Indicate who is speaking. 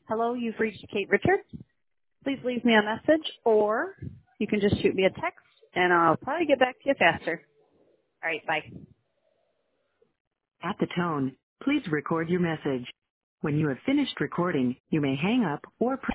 Speaker 1: Hello, you've reached Kate Richards. Please leave me a message, or you can just shoot me a text, and I'll probably get back to you faster. All right, bye.
Speaker 2: At the tone, please record your message. When you have finished recording, you may hang up or press